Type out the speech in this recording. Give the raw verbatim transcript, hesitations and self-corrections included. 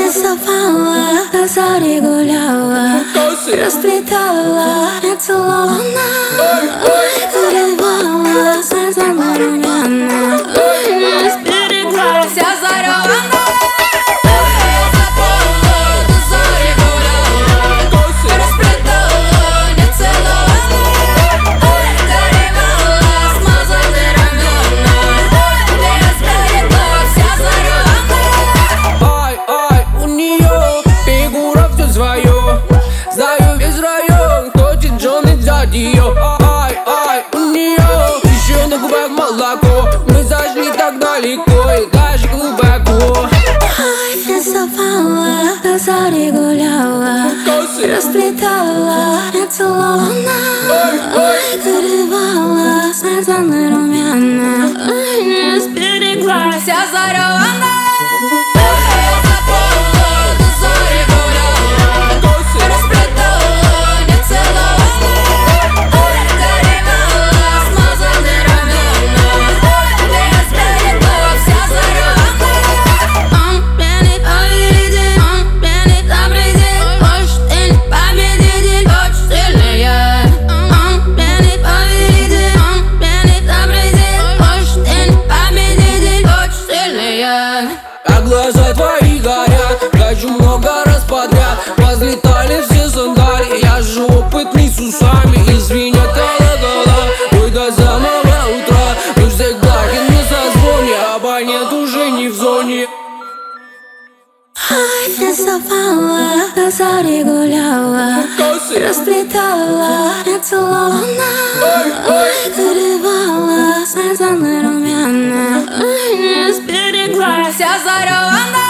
Рисовала, до зари гуляла, расплетала, я целовала, вырывала, слезами румяна, сберегла, вся заревана. Знаю весь район, хочет Джон и взять ее. Ай, ай, у нее еще на губах молоко. Мы зашли так далеко и даже глубоко. Ай, рисовала, до зари гуляла, расплетала, я целовала, вырывала, слезами румяна, сберегла, вся заревана. А глаза твои горят, хочу много раз подряд. Возлетали все сандали, я же опытный с усами. Извинят колокола, ой, до самого утра. Мы всегда не созвоне, абонент уже не в зоне. Ай, рисовала, до зари гуляла, расплетала, я целовала, вырывала, слезами румяна, сберегла, вся заревана.